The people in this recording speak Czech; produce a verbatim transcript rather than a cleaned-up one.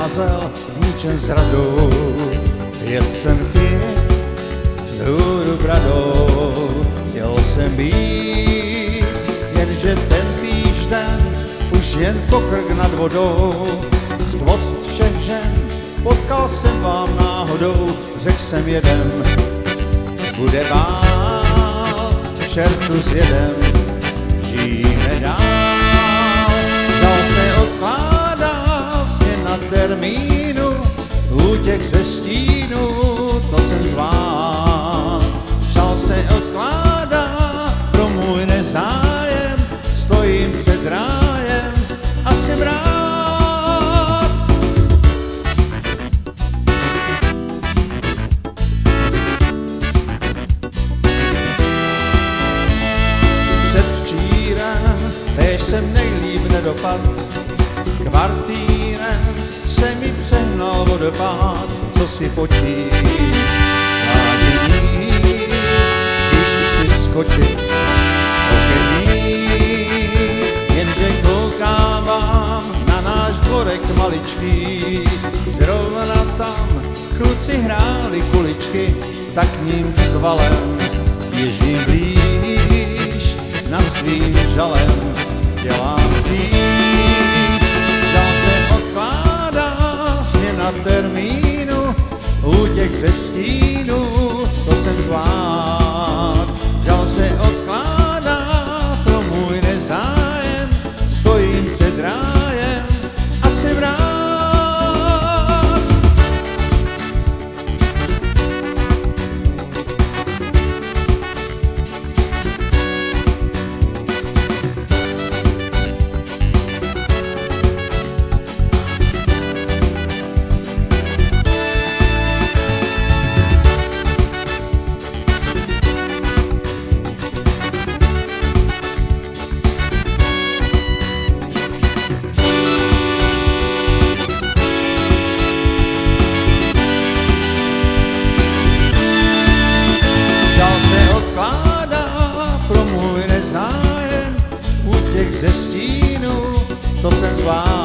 scházel ničem s radou. Jet jsem chyt vzhůru bradou, chtěl jsem být, jenže ten týžden už jen pokrk nad vodou. Skvost všech žen potkal jsem vám náhodou, řekl jsem jeden, bude bál, čertu s jedem, žijeme dál. Žal se odkládá směna termínu, útěk ze stínu, to jsem zvlád. Žal se odkládá pro můj nezájem, stojím před rájem a jsem rád. Předvčírem, než jsem nejlíp nedopad, kvartírem se mi přehnal vodopád, co si počít, vážení, chci si skočit okení, jenže koukám vám na náš dvorek maličký, zrovna tam kluci hráli kuličky, tak ním svalem běžím blíž, nad svým žalem dělám zlíž. Žal se odkládá směna termínu, útěk ze stínu, to jsem zvlád. Žal se odkládá pro můj nezájem, stojím před rájem a jsem rád. Pro můj nezájem, útěk ze stínu, to jsem zvlád.